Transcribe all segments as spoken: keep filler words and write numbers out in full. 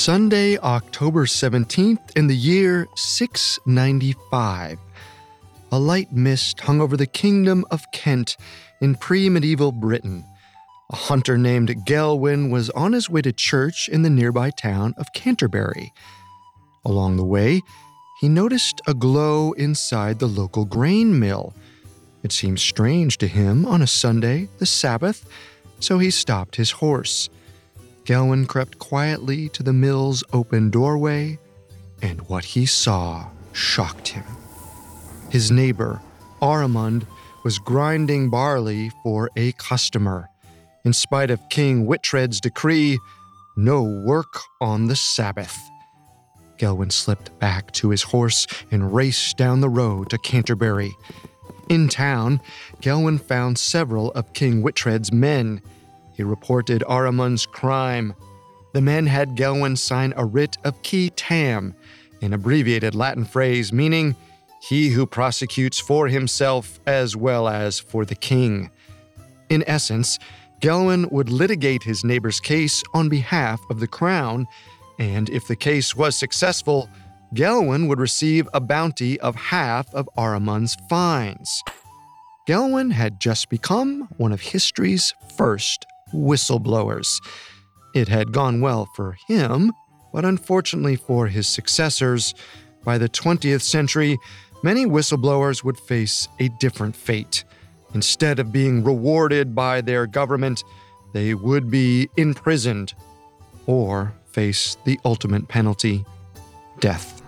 Sunday, October seventeenth, in the year six ninety-five. A light mist hung over the kingdom of Kent in pre-medieval Britain. A hunter named Gelwin was on his way to church in the nearby town of Canterbury. Along the way, he noticed a glow inside the local grain mill. It seemed strange to him on a Sunday, the Sabbath, so he stopped his horse. Gelwin crept quietly to the mill's open doorway, and what he saw shocked him. His neighbor, Aramund, was grinding barley for a customer. In spite of King Witred's decree, no work on the Sabbath. Gelwin slipped back to his horse and raced down the road to Canterbury. In town, Gelwin found several of King Witred's men. He reported Aramund's crime. The men had Gelwin sign a writ of qui tam, an abbreviated Latin phrase meaning he who prosecutes for himself as well as for the king. In essence, Gelwin would litigate his neighbor's case on behalf of the crown, and if the case was successful, Gelwin would receive a bounty of half of Aramund's fines. Gelwin had just become one of history's first whistleblowers. It had gone well for him, but unfortunately for his successors, by the twentieth century, many whistleblowers would face a different fate. Instead of being rewarded by their government, they would be imprisoned or face the ultimate penalty, death.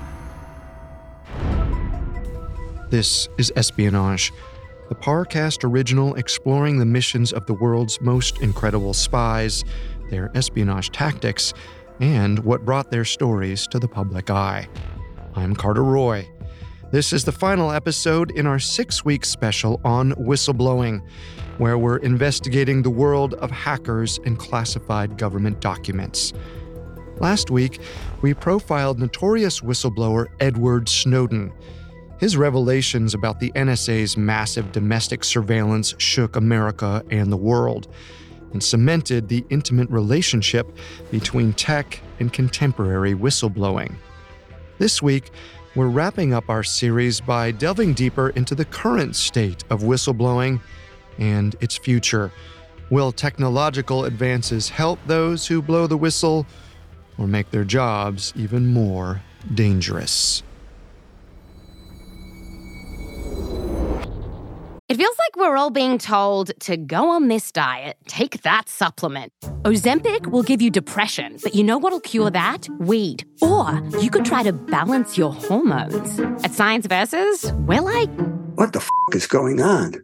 This is Espionage, the Parcast original exploring the missions of the world's most incredible spies, their espionage tactics, and what brought their stories to the public eye. I'm Carter Roy. This is the final episode in our six-week special on whistleblowing, where we're investigating the world of hackers and classified government documents. Last week, we profiled notorious whistleblower Edward Snowden. His revelations about the N S A's massive domestic surveillance shook America and the world, and cemented the intimate relationship between tech and contemporary whistleblowing. This week, we're wrapping up our series by delving deeper into the current state of whistleblowing and its future. Will technological advances help those who blow the whistle, or make their jobs even more dangerous? It feels like we're all being told to go on this diet, take that supplement. Ozempic will give you depression, but you know what'll cure that? Weed. Or you could try to balance your hormones. At Science Versus, we're like... What the f*** is going on?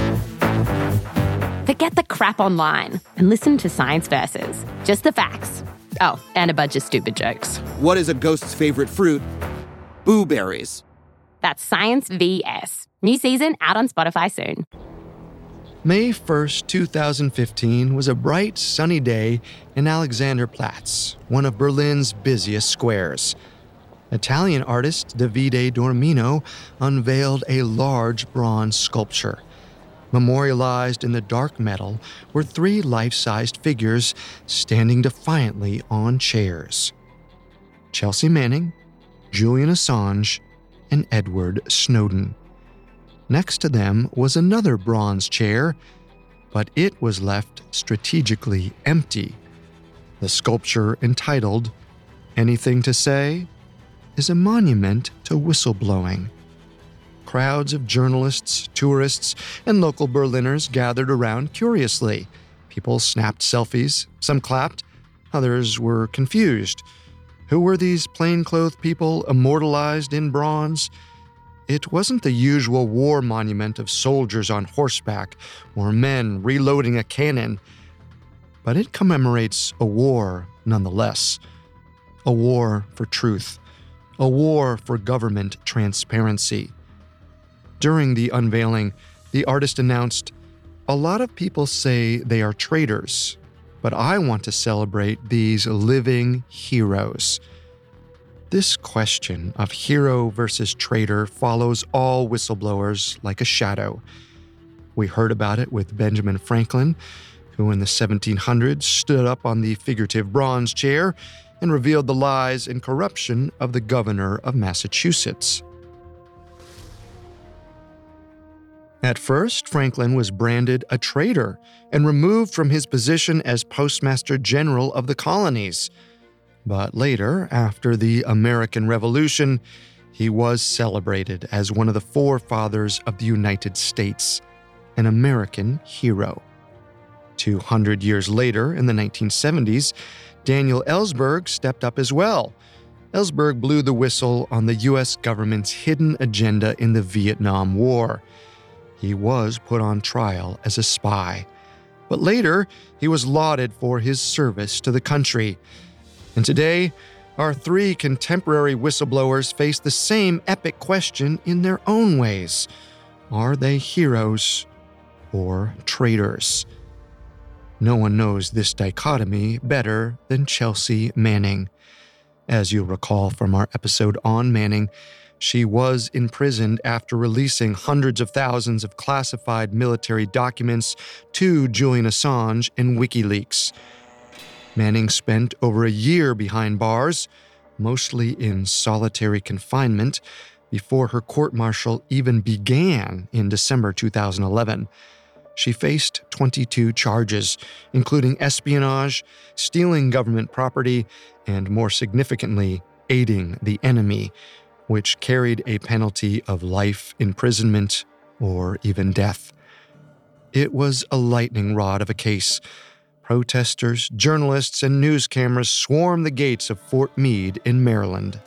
Forget the crap online and listen to Science Versus. Just the facts. Oh, and a bunch of stupid jokes. What is a ghost's favorite fruit? Blueberries. That's Science V S. New season out on Spotify soon. May first, two thousand fifteen was a bright, sunny day in Alexanderplatz, one of Berlin's busiest squares. Italian artist Davide Dormino unveiled a large bronze sculpture. Memorialized in the dark metal were three life-sized figures standing defiantly on chairs: Chelsea Manning, Julian Assange, and Edward Snowden. Next to them was another bronze chair, but it was left strategically empty. The sculpture, entitled Anything to Say, is a monument to whistleblowing. Crowds of journalists, tourists, and local Berliners gathered around curiously. People snapped selfies, some clapped, others were confused. Who were these plainclothed people immortalized in bronze? It wasn't the usual war monument of soldiers on horseback or men reloading a cannon, but it commemorates a war nonetheless. A war for truth. A war for government transparency. During the unveiling, the artist announced, "A lot of people say they are traitors, but I want to celebrate these living heroes." This question of hero versus traitor follows all whistleblowers like a shadow. We heard about it with Benjamin Franklin, who in the seventeen hundreds stood up on the figurative bronze chair and revealed the lies and corruption of the governor of Massachusetts. At first, Franklin was branded a traitor and removed from his position as Postmaster General of the colonies. But later, after the American Revolution, he was celebrated as one of the forefathers of the United States, an American hero. Two hundred years later, in the nineteen seventies, Daniel Ellsberg stepped up as well. Ellsberg blew the whistle on the U S government's hidden agenda in the Vietnam War. He was put on trial as a spy, but later he was lauded for his service to the country. And today, our three contemporary whistleblowers face the same epic question in their own ways. Are they heroes or traitors? No one knows this dichotomy better than Chelsea Manning. As you'll recall from our episode on Manning, she was imprisoned after releasing hundreds of thousands of classified military documents to Julian Assange and WikiLeaks. Manning spent over a year behind bars, mostly in solitary confinement, before her court-martial even began in December two thousand eleven. She faced twenty-two charges, including espionage, stealing government property, and more significantly, aiding the enemy, which carried a penalty of life imprisonment or even death. It was a lightning rod of a case. Protesters, journalists, and news cameras swarmed the gates of Fort Meade in Maryland.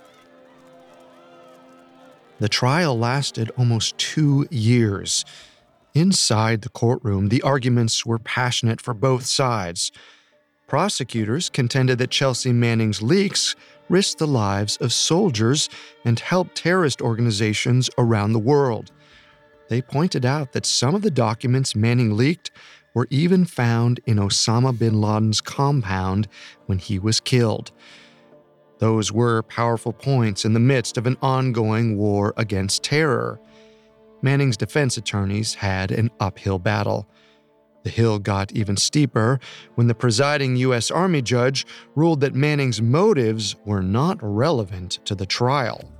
The trial lasted almost two years. Inside the courtroom, the arguments were passionate for both sides. Prosecutors contended that Chelsea Manning's leaks risked the lives of soldiers and helped terrorist organizations around the world. They pointed out that some of the documents Manning leaked were even found in Osama bin Laden's compound when he was killed. Those were powerful points in the midst of an ongoing war against terror. Manning's defense attorneys had an uphill battle. The hill got even steeper when the presiding U S Army judge ruled that Manning's motives were not relevant to the trial.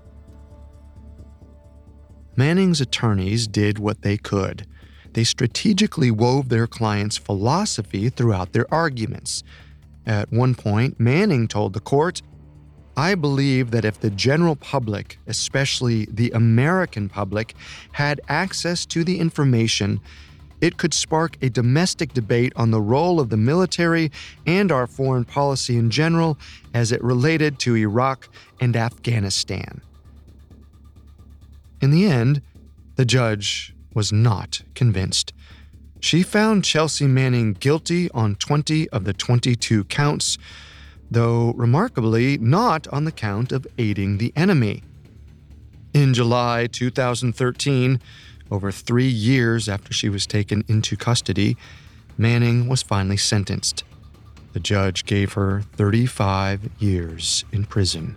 Manning's attorneys did what they could. They strategically wove their client's philosophy throughout their arguments. At one point, Manning told the court, "I believe that if the general public, especially the American public, had access to the information, it could spark a domestic debate on the role of the military and our foreign policy in general as it related to Iraq and Afghanistan." In the end, the judge was not convinced. She found Chelsea Manning guilty on twenty of the twenty-two counts, though remarkably not on the count of aiding the enemy. In July two thousand thirteen, over three years after she was taken into custody, Manning was finally sentenced. The judge gave her thirty-five years in prison.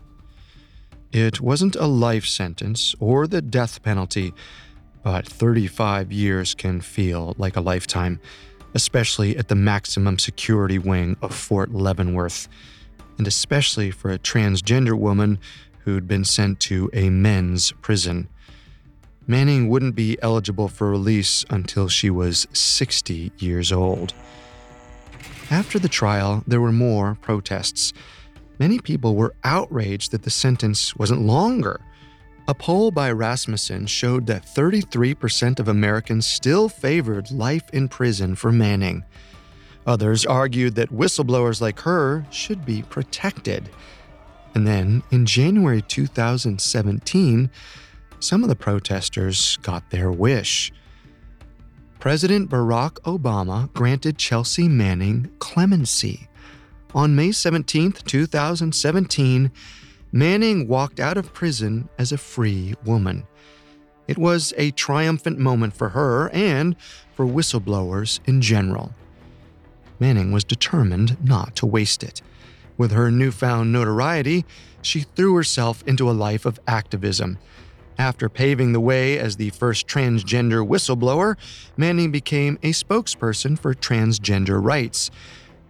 It wasn't a life sentence or the death penalty, but thirty-five years can feel like a lifetime, especially at the maximum security wing of Fort Leavenworth, and especially for a transgender woman who'd been sent to a men's prison. Manning wouldn't be eligible for release until she was sixty years old. After the trial, there were more protests. Many people were outraged that the sentence wasn't longer. A poll by Rasmussen showed that thirty-three percent of Americans still favored life in prison for Manning. Others argued that whistleblowers like her should be protected. And then, in January two thousand seventeen, some of the protesters got their wish. President Barack Obama granted Chelsea Manning clemency. On May seventeenth, two thousand seventeen, Manning walked out of prison as a free woman. It was a triumphant moment for her and for whistleblowers in general. Manning was determined not to waste it. With her newfound notoriety, she threw herself into a life of activism. After paving the way as the first transgender whistleblower, Manning became a spokesperson for transgender rights.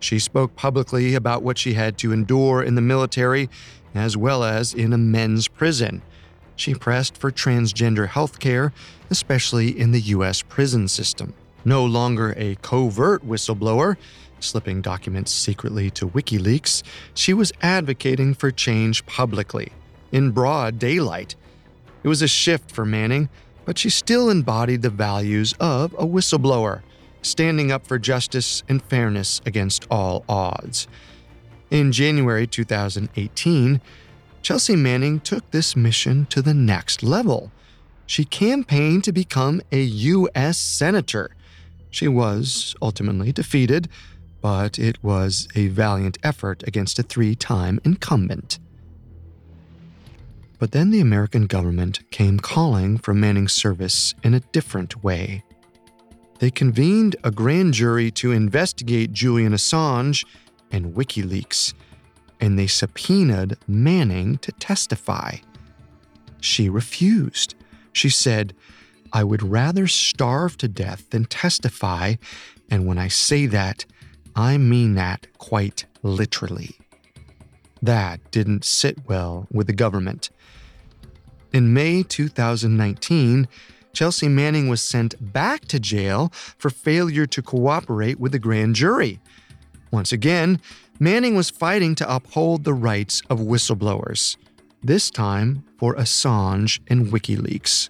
She spoke publicly about what she had to endure in the military, as well as in a men's prison. She pressed for transgender health care, especially in the U S prison system. No longer a covert whistleblower, slipping documents secretly to WikiLeaks, she was advocating for change publicly, in broad daylight. It was a shift for Manning, but she still embodied the values of a whistleblower, standing up for justice and fairness against all odds. In January two thousand eighteen, Chelsea Manning took this mission to the next level. She campaigned to become a U S senator. She was ultimately defeated, but it was a valiant effort against a three-time incumbent. But then the American government came calling for Manning's service in a different way. They convened a grand jury to investigate Julian Assange and WikiLeaks, and they subpoenaed Manning to testify. She refused. She said, "I would rather starve to death than testify, and when I say that, I mean that quite literally." That didn't sit well with the government. In May two thousand nineteen, Chelsea Manning was sent back to jail for failure to cooperate with the grand jury. Once again, Manning was fighting to uphold the rights of whistleblowers, this time for Assange and WikiLeaks.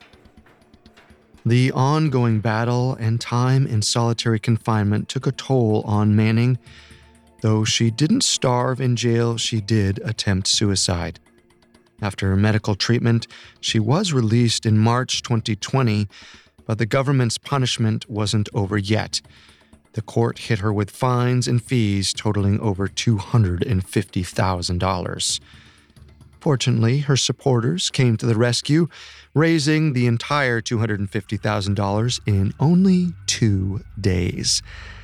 The ongoing battle and time in solitary confinement took a toll on Manning. Though she didn't starve in jail, she did attempt suicide. After medical treatment, she was released in March twenty twenty, but the government's punishment wasn't over yet. The court hit her with fines and fees totaling over two hundred fifty thousand dollars. Fortunately, her supporters came to the rescue, raising the entire two hundred fifty thousand dollars in only two days.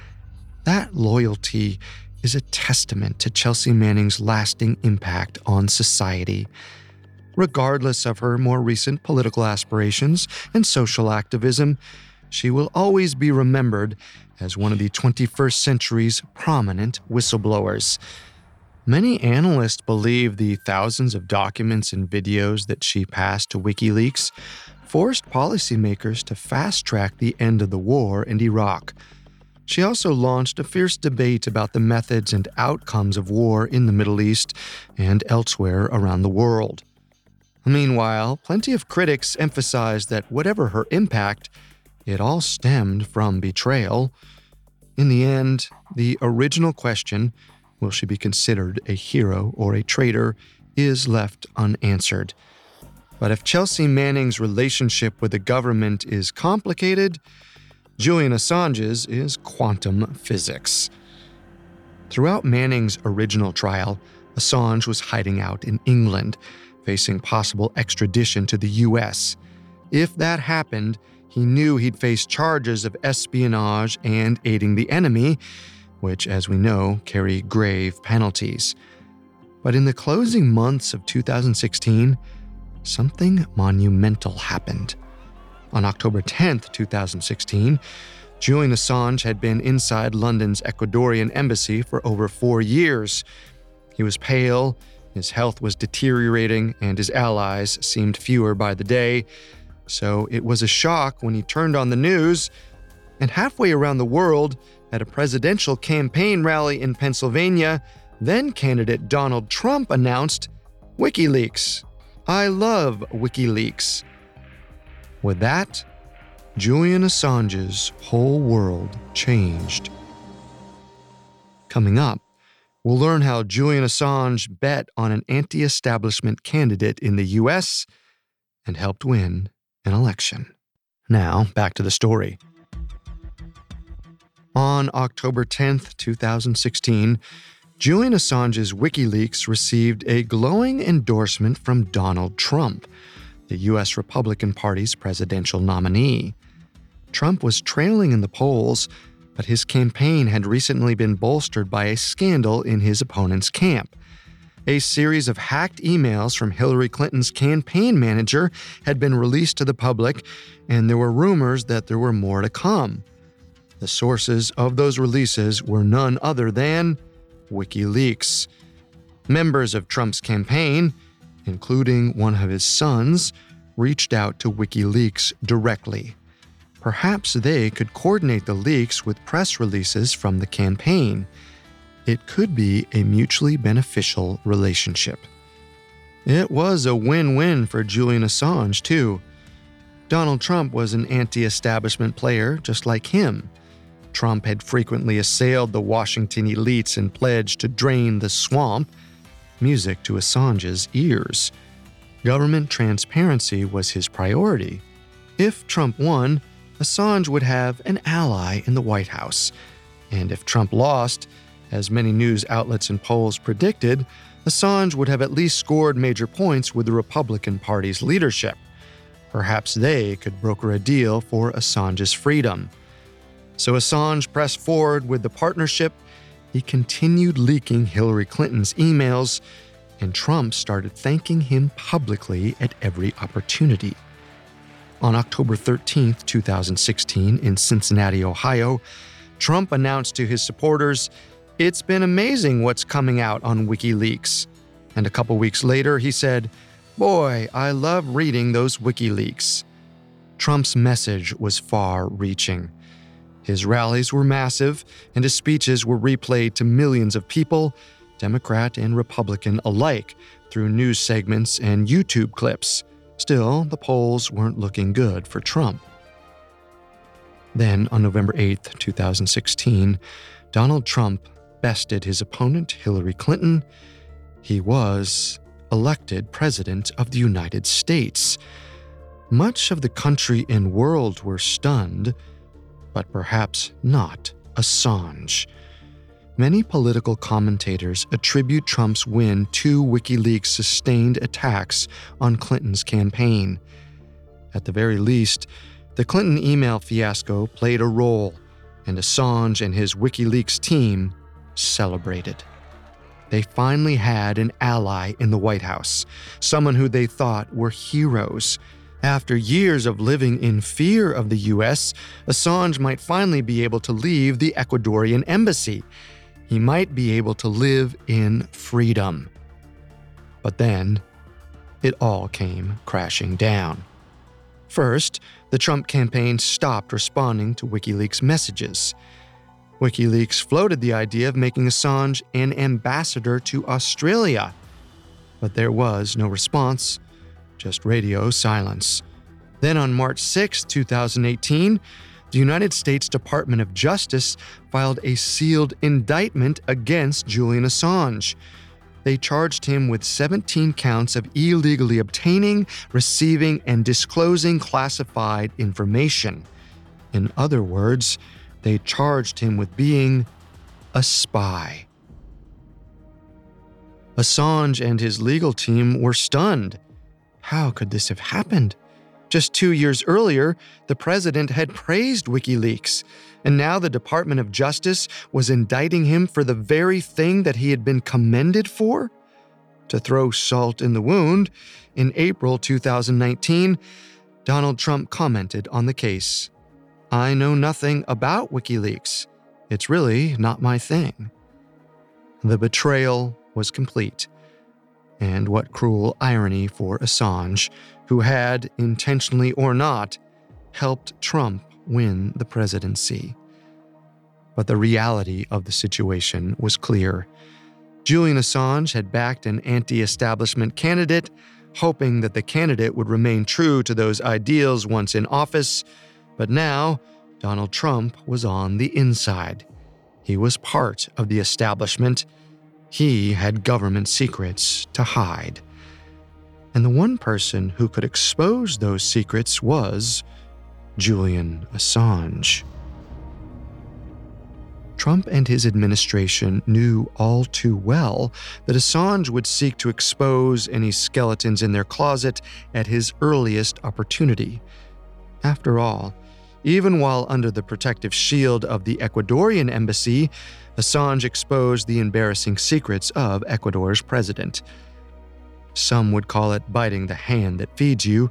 That loyalty is a testament to Chelsea Manning's lasting impact on society. Regardless of her more recent political aspirations and social activism, she will always be remembered as one of the twenty-first century's prominent whistleblowers. Many analysts believe the thousands of documents and videos that she passed to WikiLeaks forced policymakers to fast-track the end of the war in Iraq. She also launched a fierce debate about the methods and outcomes of war in the Middle East and elsewhere around the world. Meanwhile, plenty of critics emphasized that whatever her impact, it all stemmed from betrayal. In the end, the original question, will she be considered a hero or a traitor, is left unanswered. But if Chelsea Manning's relationship with the government is complicated, Julian Assange's is quantum physics. Throughout Manning's original trial, Assange was hiding out in England, facing possible extradition to the U S. If that happened, he knew he'd face charges of espionage and aiding the enemy, which, as we know, carry grave penalties. But in the closing months of two thousand sixteen, something monumental happened. On October tenth, two thousand sixteen, Julian Assange had been inside London's Ecuadorian embassy for over four years. He was pale, his health was deteriorating, and his allies seemed fewer by the day. So it was a shock when he turned on the news, and halfway around the world, at a presidential campaign rally in Pennsylvania, then-candidate Donald Trump announced, WikiLeaks. I love WikiLeaks. With that, Julian Assange's whole world changed. Coming up, we'll learn how Julian Assange bet on an anti-establishment candidate in the U S and helped win an election. Now, back to the story. On October tenth, two thousand sixteen, Julian Assange's WikiLeaks received a glowing endorsement from Donald Trump, the U S Republican Party's presidential nominee. Trump was trailing in the polls, but his campaign had recently been bolstered by a scandal in his opponent's camp. A series of hacked emails from Hillary Clinton's campaign manager had been released to the public, and there were rumors that there were more to come. The sources of those releases were none other than WikiLeaks. Members of Trump's campaign, including one of his sons, reached out to WikiLeaks directly. Perhaps they could coordinate the leaks with press releases from the campaign. It could be a mutually beneficial relationship. It was a win-win for Julian Assange, too. Donald Trump was an anti-establishment player just like him. Trump had frequently assailed the Washington elites and pledged to drain the swamp, music to Assange's ears. Government transparency was his priority. If Trump won, Assange would have an ally in the White House. And if Trump lost, as many news outlets and polls predicted, Assange would have at least scored major points with the Republican Party's leadership. Perhaps they could broker a deal for Assange's freedom. So Assange pressed forward with the partnership. He continued leaking Hillary Clinton's emails, and Trump started thanking him publicly at every opportunity. On October thirteenth, twenty sixteen, in Cincinnati, Ohio, Trump announced to his supporters, "It's been amazing what's coming out on WikiLeaks." And a couple weeks later, he said, "Boy, I love reading those WikiLeaks." Trump's message was far-reaching. His rallies were massive, and his speeches were replayed to millions of people, Democrat and Republican alike, through news segments and YouTube clips. Still, the polls weren't looking good for Trump. Then, on November eighth, twenty sixteen, Donald Trump bested his opponent, Hillary Clinton. He was elected President of the United States. Much of the country and world were stunned, but perhaps not Assange. Many political commentators attribute Trump's win to WikiLeaks' sustained attacks on Clinton's campaign. At the very least, the Clinton email fiasco played a role, and Assange and his WikiLeaks team celebrated. They finally had an ally in the White House, someone who they thought were heroes. After years of living in fear of the U S, Assange might finally be able to leave the Ecuadorian embassy. He might be able to live in freedom. But then, it all came crashing down. First, the Trump campaign stopped responding to WikiLeaks messages. WikiLeaks floated the idea of making Assange an ambassador to Australia. But there was no response, just radio silence. Then on March sixth, twenty eighteen, the United States Department of Justice filed a sealed indictment against Julian Assange. They charged him with seventeen counts of illegally obtaining, receiving, and disclosing classified information. In other words, they charged him with being a spy. Assange and his legal team were stunned. How could this have happened? Just two years earlier, the president had praised WikiLeaks, and now the Department of Justice was indicting him for the very thing that he had been commended for? To throw salt in the wound, in April twenty nineteen, Donald Trump commented on the case. "I know nothing about WikiLeaks. It's really not my thing." The betrayal was complete. And what cruel irony for Assange, who had, intentionally or not, helped Trump win the presidency. But the reality of the situation was clear. Julian Assange had backed an anti-establishment candidate, hoping that the candidate would remain true to those ideals once in office. But now, Donald Trump was on the inside. He was part of the establishment. He had government secrets to hide. And the one person who could expose those secrets was Julian Assange. Trump and his administration knew all too well that Assange would seek to expose any skeletons in their closet at his earliest opportunity. After all, even while under the protective shield of the Ecuadorian embassy, Assange exposed the embarrassing secrets of Ecuador's president. Some would call it biting the hand that feeds you,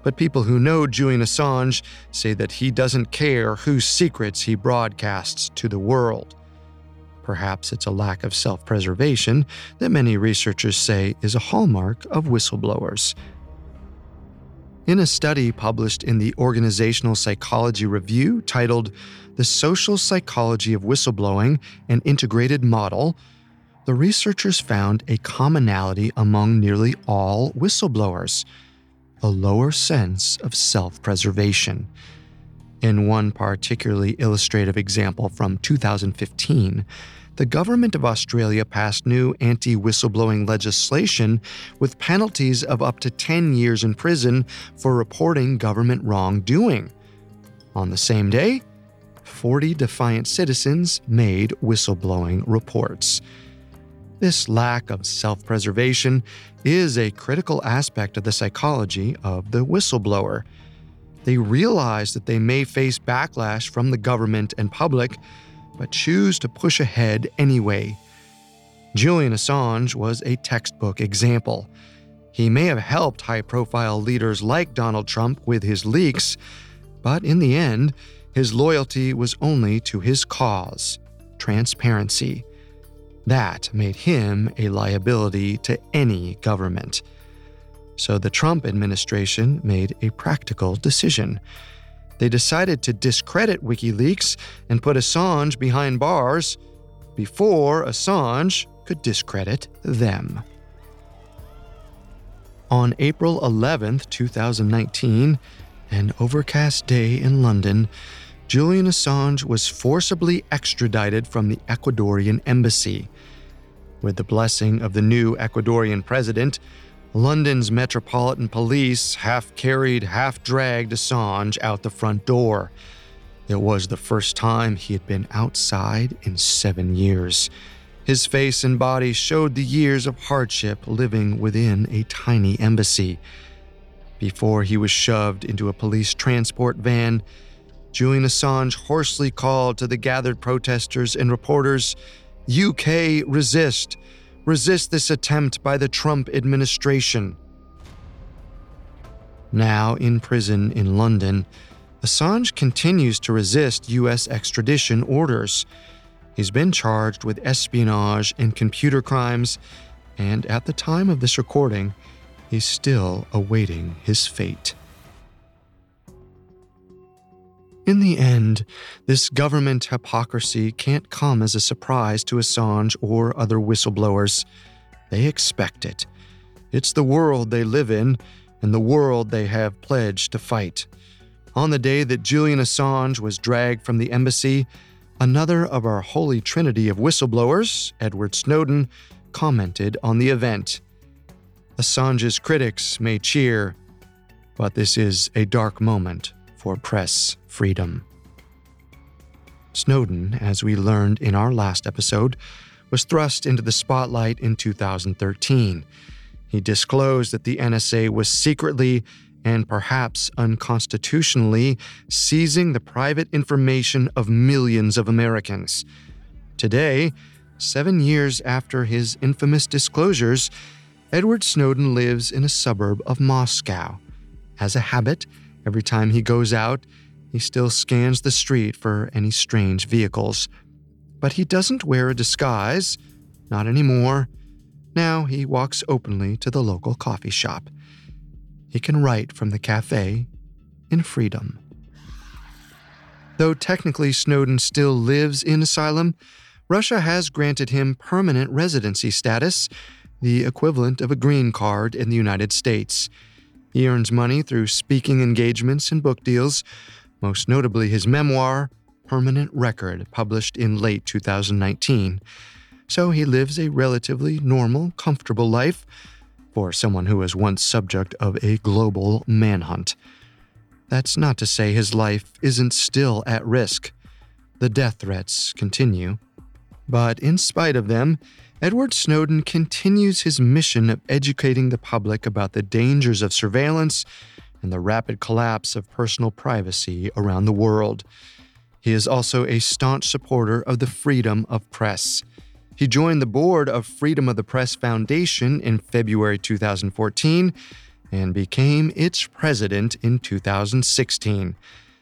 But people who know Julian Assange say that he doesn't care whose secrets he broadcasts to the world. Perhaps it's a lack of self-preservation that many researchers say is a hallmark of whistleblowers. In a study published in the Organizational Psychology Review titled The Social Psychology of Whistleblowing, an Integrated Model, the researchers found a commonality among nearly all whistleblowers: a lower sense of self-preservation. In one particularly illustrative example from two thousand fifteen, the government of Australia passed new anti-whistleblowing legislation with penalties of up to ten years in prison for reporting government wrongdoing. On the same day, forty defiant citizens made whistleblowing reports. This lack of self-preservation is a critical aspect of the psychology of the whistleblower. They realize that they may face backlash from the government and public, but choose to push ahead anyway. Julian Assange was a textbook example. He may have helped high-profile leaders like Donald Trump with his leaks, but in the end, his loyalty was only to his cause: transparency. That made him a liability to any government. So the Trump administration made a practical decision. They decided to discredit WikiLeaks and put Assange behind bars before Assange could discredit them. On April eleventh, twenty nineteen, an overcast day in London, Julian Assange was forcibly extradited from the Ecuadorian embassy. With the blessing of the new Ecuadorian president, London's Metropolitan Police half-carried, half-dragged Assange out the front door. It was the first time he had been outside in seven years. His face and body showed the years of hardship living within a tiny embassy. Before he was shoved into a police transport van, Julian Assange hoarsely called to the gathered protesters and reporters, "U K, resist! Resist this attempt by the Trump administration." Now in prison in London, Assange continues to resist U S extradition orders. He's been charged with espionage and computer crimes, and at the time of this recording, he's still awaiting his fate. In the end, this government hypocrisy can't come as a surprise to Assange or other whistleblowers. They expect it. It's the world they live in and the world they have pledged to fight. On the day that Julian Assange was dragged from the embassy, another of our holy trinity of whistleblowers, Edward Snowden, commented on the event. Assange's critics may cheer, but this is a dark moment for press freedom. Snowden, as we learned in our last episode, was thrust into the spotlight in two thousand thirteen. He disclosed that the N S A was secretly and perhaps unconstitutionally seizing the private information of millions of Americans. Today, seven years after his infamous disclosures, Edward Snowden lives in a suburb of Moscow. As a habit, every time he goes out, he still scans the street for any strange vehicles. But he doesn't wear a disguise, not anymore. Now he walks openly to the local coffee shop. He can write from the cafe in freedom. Though technically Snowden still lives in asylum, Russia has granted him permanent residency status, the equivalent of a green card in the United States. He earns money through speaking engagements and book deals, most notably his memoir, Permanent Record, published in late two thousand nineteen. So he lives a relatively normal, comfortable life for someone who was once subject of a global manhunt. That's not to say his life isn't still at risk. The death threats continue. But in spite of them, Edward Snowden continues his mission of educating the public about the dangers of surveillance and the rapid collapse of personal privacy around the world. He is also a staunch supporter of the freedom of press. He joined the board of Freedom of the Press Foundation in February two thousand fourteen and became its president in two thousand sixteen.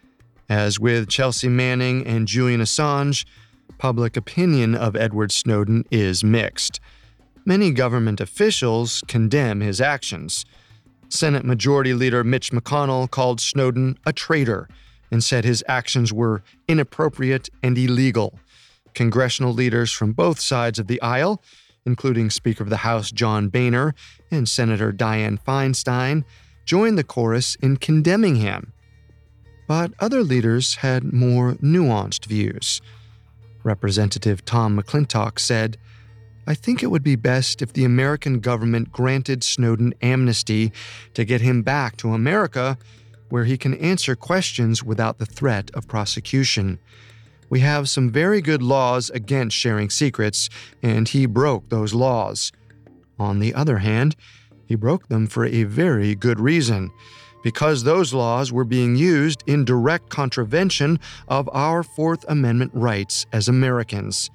As with Chelsea Manning and Julian Assange, public opinion of Edward Snowden is mixed. Many government officials condemn his actions. Senate Majority Leader Mitch McConnell called Snowden a traitor and said his actions were inappropriate and illegal. Congressional leaders from both sides of the aisle, including Speaker of the House John Boehner and Senator Dianne Feinstein, joined the chorus in condemning him. But other leaders had more nuanced views. Representative Tom McClintock said, "I think it would be best if the American government granted Snowden amnesty to get him back to America, where he can answer questions without the threat of prosecution. We have some very good laws against sharing secrets, and he broke those laws. On the other hand, he broke them for a very good reason, because those laws were being used in direct contravention of our Fourth Amendment rights as Americans."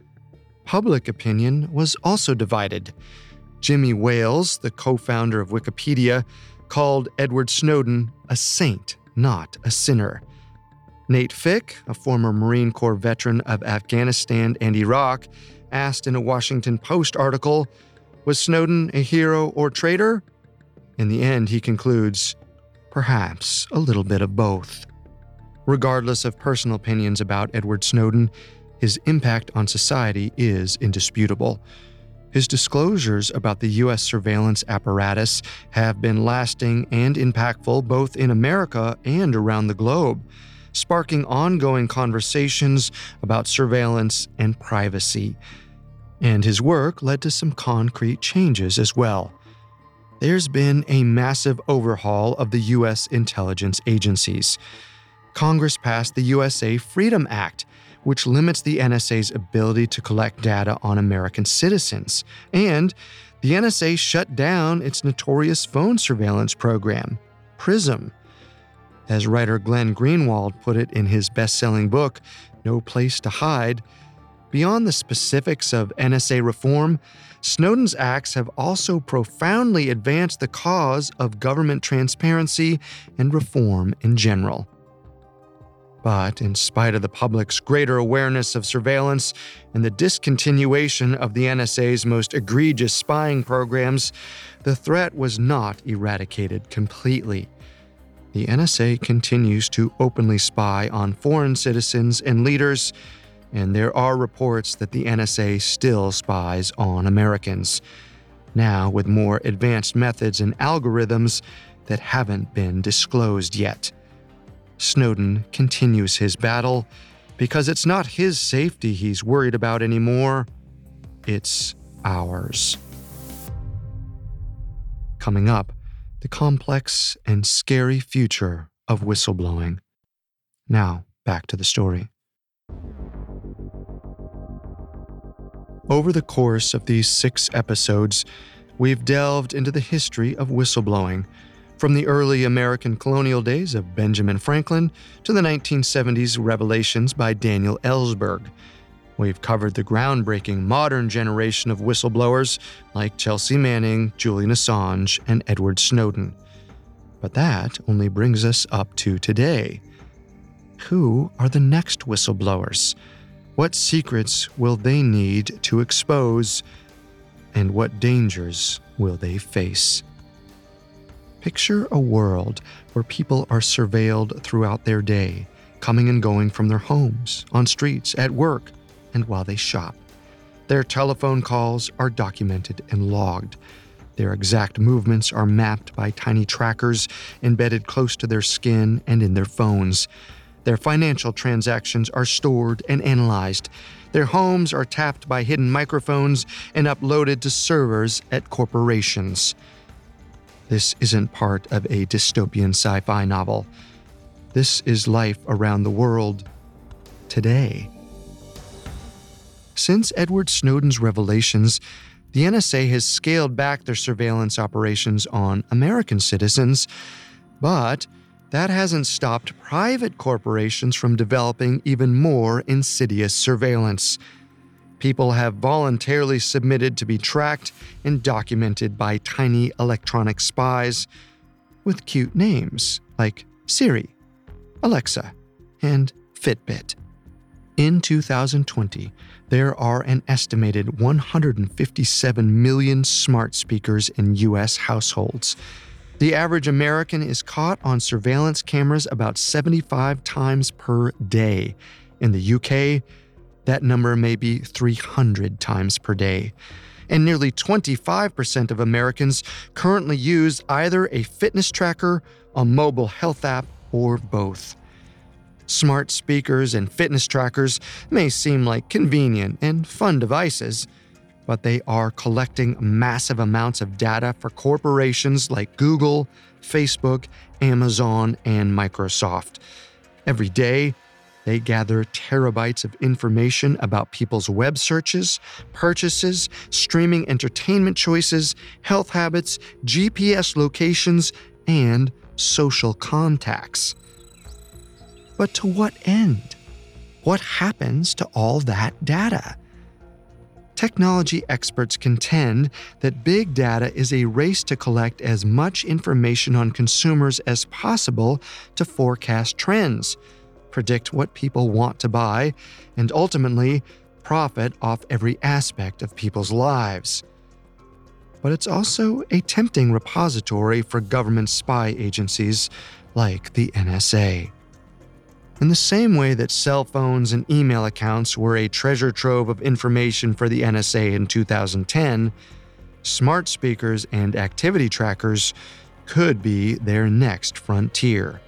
Public opinion was also divided. Jimmy Wales, the co-founder of Wikipedia, called Edward Snowden a saint, not a sinner. Nate Fick, a former Marine Corps veteran of Afghanistan and Iraq, asked in a Washington Post article, "Was Snowden a hero or traitor?" In the end, he concludes, "Perhaps a little bit of both." Regardless of personal opinions about Edward Snowden, his impact on society is indisputable. His disclosures about the U S surveillance apparatus have been lasting and impactful both in America and around the globe, sparking ongoing conversations about surveillance and privacy. And his work led to some concrete changes as well. There's been a massive overhaul of the U S intelligence agencies. Congress passed the U S A Freedom Act, which limits the N S A's ability to collect data on American citizens. And the N S A shut down its notorious phone surveillance program, PRISM. As writer Glenn Greenwald put it in his best-selling book, No Place to Hide, beyond the specifics of N S A reform, Snowden's acts have also profoundly advanced the cause of government transparency and reform in general. But in spite of the public's greater awareness of surveillance and the discontinuation of the N S A's most egregious spying programs, the threat was not eradicated completely. The N S A continues to openly spy on foreign citizens and leaders, and there are reports that the N S A still spies on Americans, now with more advanced methods and algorithms that haven't been disclosed yet. Snowden continues his battle because it's not his safety he's worried about anymore, it's ours. Coming up, the complex and scary future of whistleblowing. Now, back to the story. Over the course of these six episodes, we've delved into the history of whistleblowing, from the early American colonial days of Benjamin Franklin to the nineteen seventies revelations by Daniel Ellsberg. We've covered the groundbreaking modern generation of whistleblowers like Chelsea Manning, Julian Assange, and Edward Snowden. But that only brings us up to today. Who are the next whistleblowers? What secrets will they need to expose? And what dangers will they face? Picture a world where people are surveilled throughout their day, coming and going from their homes, on streets, at work, and while they shop. Their telephone calls are documented and logged. Their exact movements are mapped by tiny trackers embedded close to their skin and in their phones. Their financial transactions are stored and analyzed. Their homes are tapped by hidden microphones and uploaded to servers at corporations. This isn't part of a dystopian sci-fi novel. This is life around the world today. Since Edward Snowden's revelations, the N S A has scaled back their surveillance operations on American citizens, but that hasn't stopped private corporations from developing even more insidious surveillance. People have voluntarily submitted to be tracked and documented by tiny electronic spies with cute names like Siri, Alexa, and Fitbit. In two thousand twenty, there are an estimated one hundred fifty-seven million smart speakers in U S households. The average American is caught on surveillance cameras about seventy-five times per day. In the U K, that number may be three hundred times per day. And nearly twenty-five percent of Americans currently use either a fitness tracker, a mobile health app, or both. Smart speakers and fitness trackers may seem like convenient and fun devices, but they are collecting massive amounts of data for corporations like Google, Facebook, Amazon, and Microsoft. Every day, they gather terabytes of information about people's web searches, purchases, streaming entertainment choices, health habits, G P S locations, and social contacts. But to what end? What happens to all that data? Technology experts contend that big data is a race to collect as much information on consumers as possible to forecast trends, predict what people want to buy, and ultimately profit off every aspect of people's lives. But it's also a tempting repository for government spy agencies like the N S A. In the same way that cell phones and email accounts were a treasure trove of information for the N S A in two thousand ten, smart speakers and activity trackers could be their next frontier.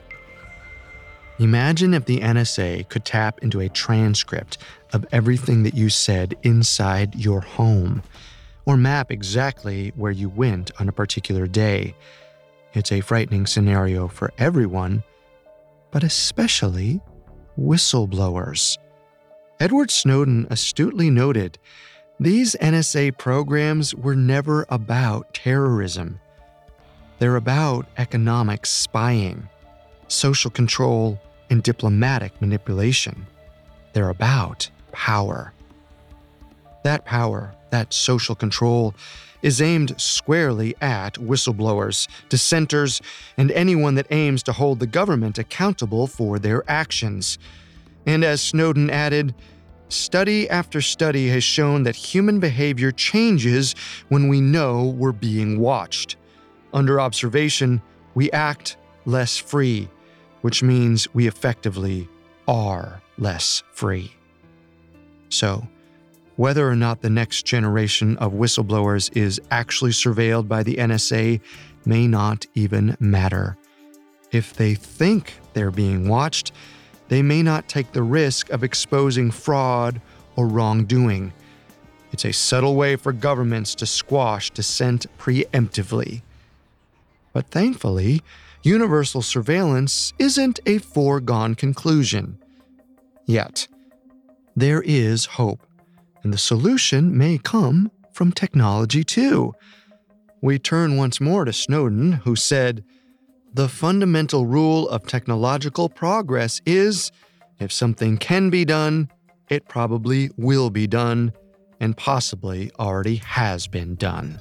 Imagine if the N S A could tap into a transcript of everything that you said inside your home, or map exactly where you went on a particular day. It's a frightening scenario for everyone, but especially whistleblowers. Edward Snowden astutely noted, these N S A programs were never about terrorism. They're about economic spying, social control, and diplomatic manipulation. They're about power. That power, that social control, is aimed squarely at whistleblowers, dissenters, and anyone that aims to hold the government accountable for their actions. And as Snowden added, study after study has shown that human behavior changes when we know we're being watched. Under observation, we act less free, which means we effectively are less free. So, whether or not the next generation of whistleblowers is actually surveilled by the N S A may not even matter. If they think they're being watched, they may not take the risk of exposing fraud or wrongdoing. It's a subtle way for governments to squash dissent preemptively. But thankfully, universal surveillance isn't a foregone conclusion. Yet, there is hope. And the solution may come from technology too. We turn once more to Snowden, who said, "The fundamental rule of technological progress is, if something can be done, it probably will be done, and possibly already has been done."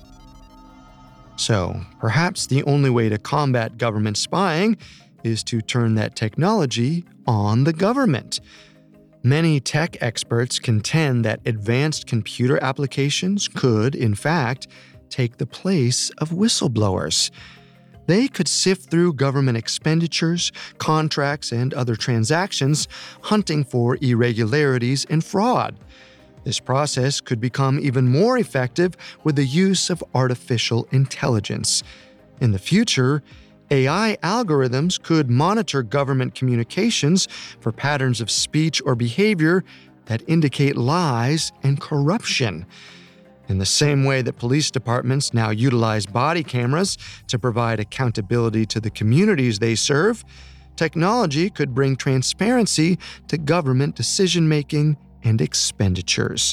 So, perhaps the only way to combat government spying is to turn that technology on the government. Many tech experts contend that advanced computer applications could, in fact, take the place of whistleblowers. They could sift through government expenditures, contracts, and other transactions, hunting for irregularities and fraud. This process could become even more effective with the use of artificial intelligence. In the future, A I algorithms could monitor government communications for patterns of speech or behavior that indicate lies and corruption. In the same way that police departments now utilize body cameras to provide accountability to the communities they serve, technology could bring transparency to government decision-making and expenditures.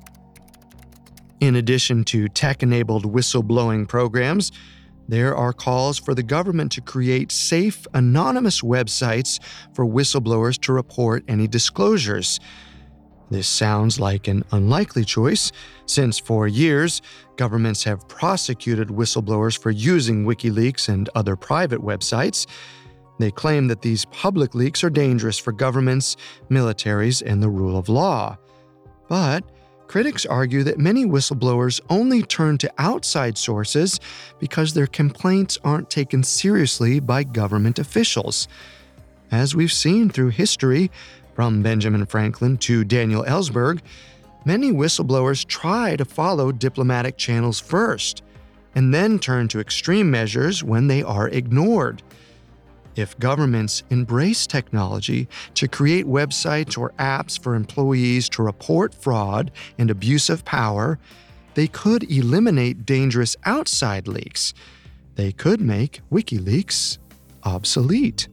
In addition to tech-enabled whistleblowing programs, there are calls for the government to create safe, anonymous websites for whistleblowers to report any disclosures. This sounds like an unlikely choice, since for years, governments have prosecuted whistleblowers for using WikiLeaks and other private websites. They claim that these public leaks are dangerous for governments, militaries, and the rule of law. But critics argue that many whistleblowers only turn to outside sources because their complaints aren't taken seriously by government officials. As we've seen through history, from Benjamin Franklin to Daniel Ellsberg, many whistleblowers try to follow diplomatic channels first, and then turn to extreme measures when they are ignored. If governments embrace technology to create websites or apps for employees to report fraud and abuse of power, they could eliminate dangerous outside leaks. They could make WikiLeaks obsolete.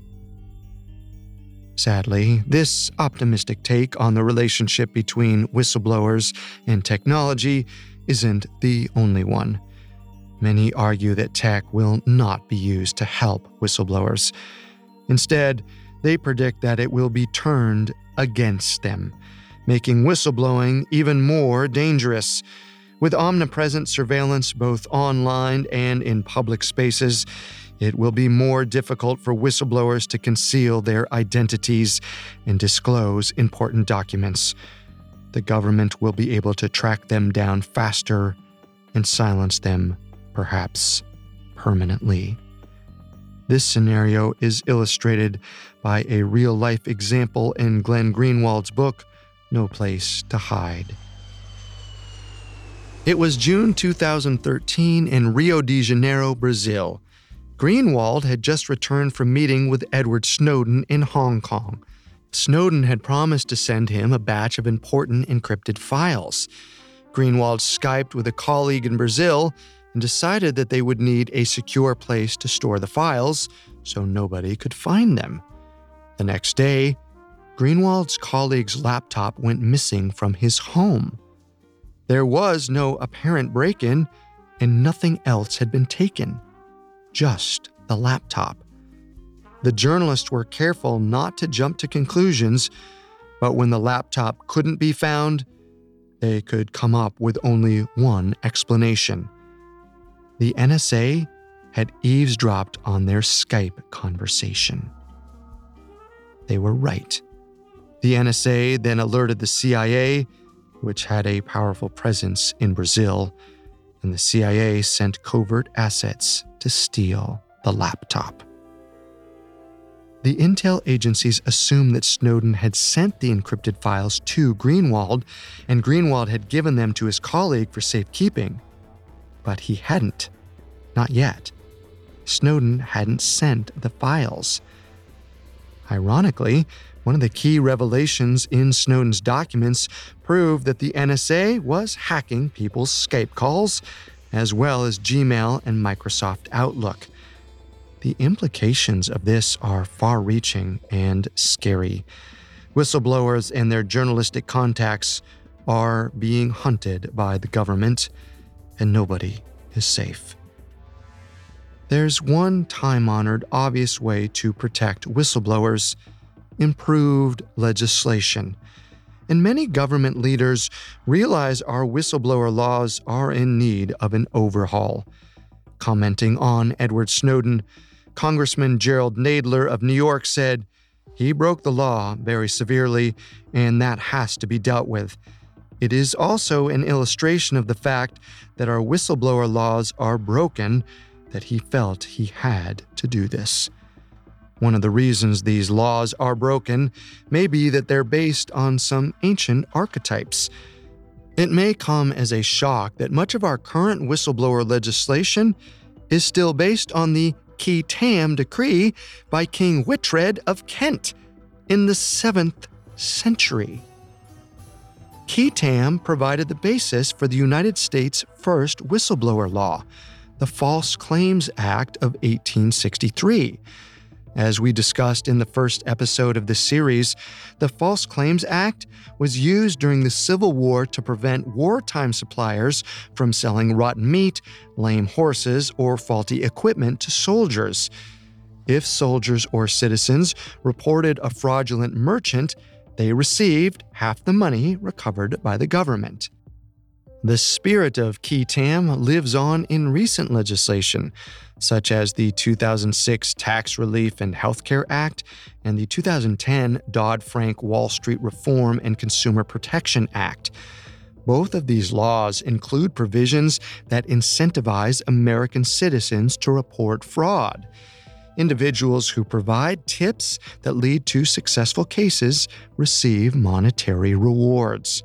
Sadly, this optimistic take on the relationship between whistleblowers and technology isn't the only one. Many argue that tech will not be used to help whistleblowers. Instead, they predict that it will be turned against them, making whistleblowing even more dangerous. With omnipresent surveillance both online and in public spaces, it will be more difficult for whistleblowers to conceal their identities and disclose important documents. The government will be able to track them down faster and silence them, perhaps permanently. This scenario is illustrated by a real-life example in Glenn Greenwald's book, No Place to Hide. It was June two thousand thirteen in Rio de Janeiro, Brazil. Greenwald had just returned from meeting with Edward Snowden in Hong Kong. Snowden had promised to send him a batch of important encrypted files. Greenwald Skyped with a colleague in Brazil and decided that they would need a secure place to store the files so nobody could find them. The next day, Greenwald's colleague's laptop went missing from his home. There was no apparent break-in, and nothing else had been taken. Just the laptop. The journalists were careful not to jump to conclusions, but when the laptop couldn't be found, they could come up with only one explanation. The N S A had eavesdropped on their Skype conversation. They were right. The N S A then alerted the C I A, which had a powerful presence in Brazil, and the C I A sent covert assets to steal the laptop. The intel agencies assumed that Snowden had sent the encrypted files to Greenwald, and Greenwald had given them to his colleague for safekeeping. But he hadn't. Not yet. Snowden hadn't sent the files. Ironically, one of the key revelations in Snowden's documents proved that the N S A was hacking people's Skype calls, as well as Gmail and Microsoft Outlook. The implications of this are far-reaching and scary. Whistleblowers and their journalistic contacts are being hunted by the government, and nobody is safe. There's one time-honored, obvious way to protect whistleblowers: improved legislation. And many government leaders realize our whistleblower laws are in need of an overhaul. Commenting on Edward Snowden, Congressman Gerald Nadler of New York said, "He broke the law very severely, and that has to be dealt with. It is also an illustration of the fact that our whistleblower laws are broken, that he felt he had to do this." One of the reasons these laws are broken may be that they're based on some ancient archetypes. It may come as a shock that much of our current whistleblower legislation is still based on the Qui Tam Decree by King Witred of Kent in the seventh century. Qui Tam provided the basis for the United States' first whistleblower law, the False Claims Act of eighteen sixty-three. As we discussed in the first episode of this series, the False Claims Act was used during the Civil War to prevent wartime suppliers from selling rotten meat, lame horses, or faulty equipment to soldiers. If soldiers or citizens reported a fraudulent merchant, they received half the money recovered by the government. The spirit of qui tam lives on in recent legislation, such as the two thousand six Tax Relief and Healthcare Act and the two thousand ten Dodd-Frank Wall Street Reform and Consumer Protection Act. Both of these laws include provisions that incentivize American citizens to report fraud. Individuals who provide tips that lead to successful cases receive monetary rewards.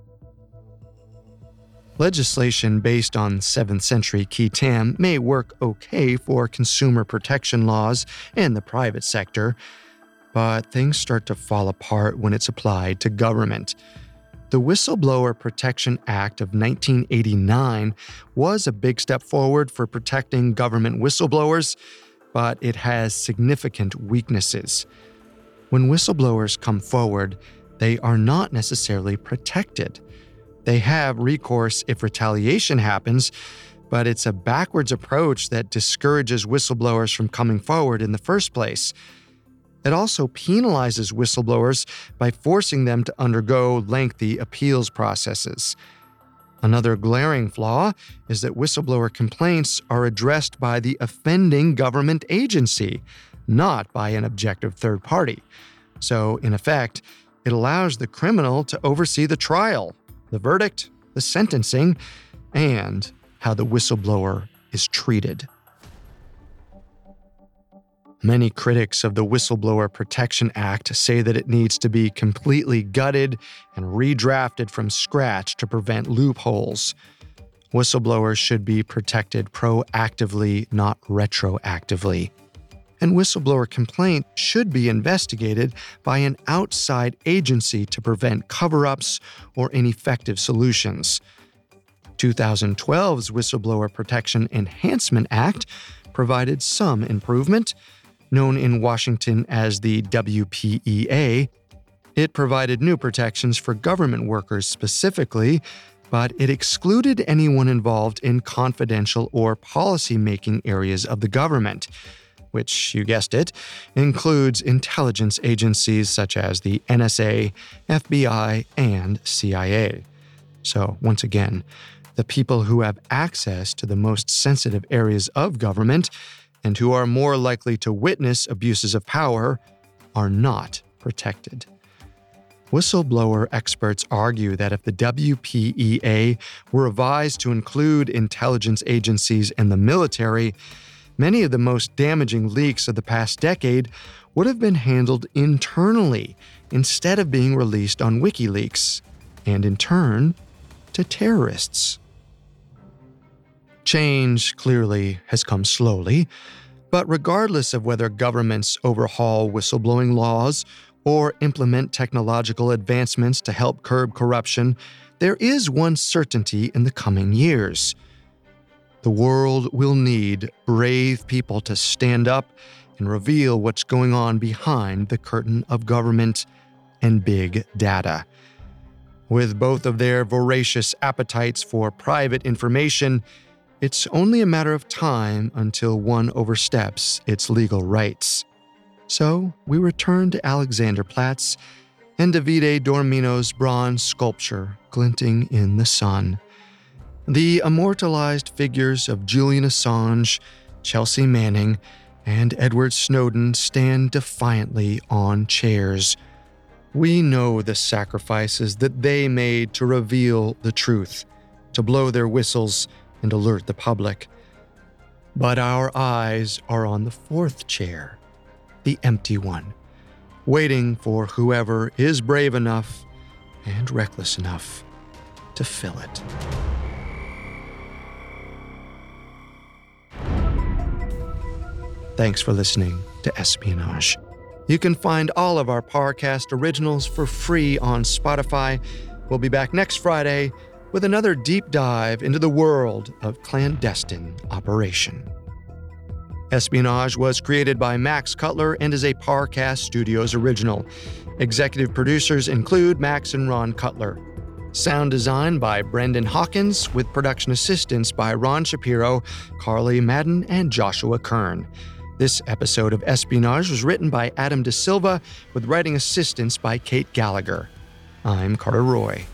Legislation based on seventh century qui tam may work okay for consumer protection laws and the private sector, but things start to fall apart when it's applied to government. The Whistleblower Protection Act of nineteen eighty-nine was a big step forward for protecting government whistleblowers, but it has significant weaknesses. When whistleblowers come forward, they are not necessarily protected. They have recourse if retaliation happens, but it's a backwards approach that discourages whistleblowers from coming forward in the first place. It also penalizes whistleblowers by forcing them to undergo lengthy appeals processes. Another glaring flaw is that whistleblower complaints are addressed by the offending government agency, not by an objective third party. So, in effect, it allows the criminal to oversee the trial, the verdict, the sentencing, and how the whistleblower is treated. Many critics of the Whistleblower Protection Act say that it needs to be completely gutted and redrafted from scratch to prevent loopholes. Whistleblowers should be protected proactively, not retroactively. And whistleblower complaint should be investigated by an outside agency to prevent cover-ups or ineffective solutions. twenty twelve's Whistleblower Protection Enhancement Act provided some improvement. Known in Washington as the W P E A, it provided new protections for government workers specifically, but it excluded anyone involved in confidential or policy-making areas of the government, which, you guessed it, includes intelligence agencies such as the N S A, F B I, and C I A. So, once again, the people who have access to the most sensitive areas of government and who are more likely to witness abuses of power are not protected. Whistleblower experts argue that if the W P E A were revised to include intelligence agencies and the military, many of the most damaging leaks of the past decade would have been handled internally instead of being released on WikiLeaks, and in turn, to terrorists. Change, clearly, has come slowly, but regardless of whether governments overhaul whistleblowing laws or implement technological advancements to help curb corruption, there is one certainty in the coming years. The world will need brave people to stand up and reveal what's going on behind the curtain of government and big data. With both of their voracious appetites for private information, it's only a matter of time until one oversteps its legal rights. So we return to Alexanderplatz and Davide Dormino's bronze sculpture glinting in the sun. The immortalized figures of Julian Assange, Chelsea Manning, and Edward Snowden stand defiantly on chairs. We know the sacrifices that they made to reveal the truth, to blow their whistles and alert the public. But our eyes are on the fourth chair, the empty one, waiting for whoever is brave enough and reckless enough to fill it. Thanks for listening to Espionage. You can find all of our Parcast originals for free on Spotify. We'll be back next Friday with another deep dive into the world of clandestine operation. Espionage was created by Max Cutler and is a Parcast Studios original. Executive producers include Max and Ron Cutler. Sound design by Brendan Hawkins, with production assistance by Ron Shapiro, Carly Madden, and Joshua Kern. This episode of Espionage was written by Adam De Silva, with writing assistance by Kate Gallagher. I'm Carter Roy.